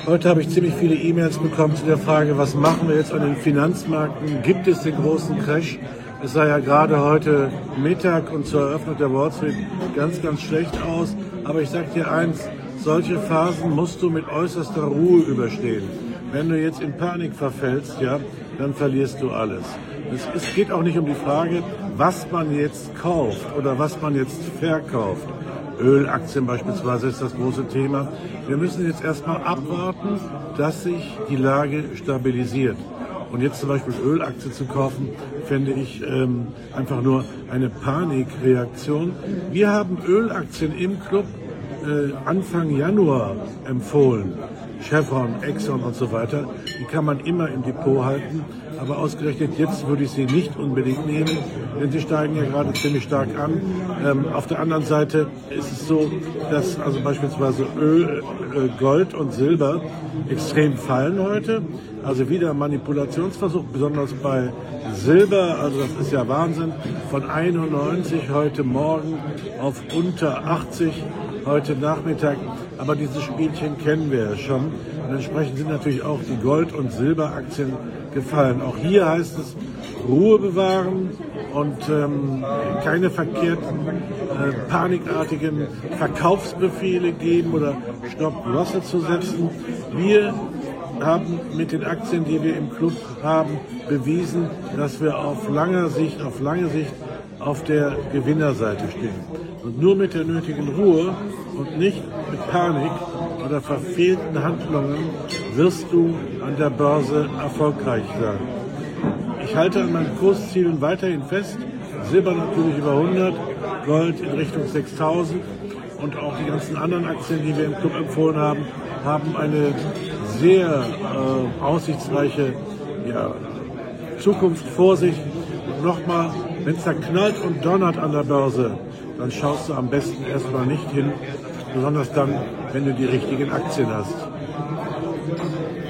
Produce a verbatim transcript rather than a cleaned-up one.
Heute habe ich ziemlich viele E-Mails bekommen zu der Frage, was machen wir jetzt an den Finanzmärkten? Gibt es den großen Crash? Es sah ja gerade heute Mittag und zur Eröffnung der Wall Street ganz, ganz schlecht aus. Aber ich sage dir eins, solche Phasen musst du mit äußerster Ruhe überstehen. Wenn du jetzt in Panik verfällst, ja, dann verlierst du alles. Es, es geht auch nicht um die Frage, was man jetzt kauft oder was man jetzt verkauft. Ölaktien beispielsweise ist das große Thema. Wir müssen jetzt erstmal abwarten, dass sich die Lage stabilisiert. Und jetzt zum Beispiel Ölaktien zu kaufen, fände ich ähm, einfach nur eine Panikreaktion. Wir haben Ölaktien im Club äh, Anfang Januar empfohlen. Chevron, Exxon und so weiter, die kann man immer im Depot halten, aber ausgerechnet jetzt würde ich sie nicht unbedingt nehmen, denn sie steigen ja gerade ziemlich stark an. Ähm, auf der anderen Seite ist es so, dass also beispielsweise Öl, äh, Gold und Silber extrem fallen heute, also wieder ein Manipulationsversuch, besonders bei Silber, also das ist ja Wahnsinn, von einundneunzig heute Morgen auf unter achtzig heute Nachmittag, aber dieses Spielchen kennen wir ja schon. Und entsprechend sind natürlich auch die Gold- und Silberaktien gefallen. Auch hier heißt es Ruhe bewahren und ähm, keine verkehrten, äh, panikartigen Verkaufsbefehle geben oder Stop-Losse zu setzen. Wir haben mit den Aktien, die wir im Club haben, bewiesen, dass wir auf langer Sicht, auf lange Sicht auf der Gewinnerseite stehen. Und nur mit der nötigen Ruhe und nicht mit Panik oder verfehlten Handlungen wirst du an der Börse erfolgreich sein. Ich halte an meinen Kurszielen weiterhin fest. Silber natürlich über hundert, Gold in Richtung sechstausend und auch die ganzen anderen Aktien, die wir im Club empfohlen haben, haben eine sehr äh, aussichtsreiche ja, Zukunft vor sich. Und nochmal, wenn es da knallt und donnert an der Börse, dann schaust du am besten erstmal nicht hin, besonders dann, wenn du die richtigen Aktien hast.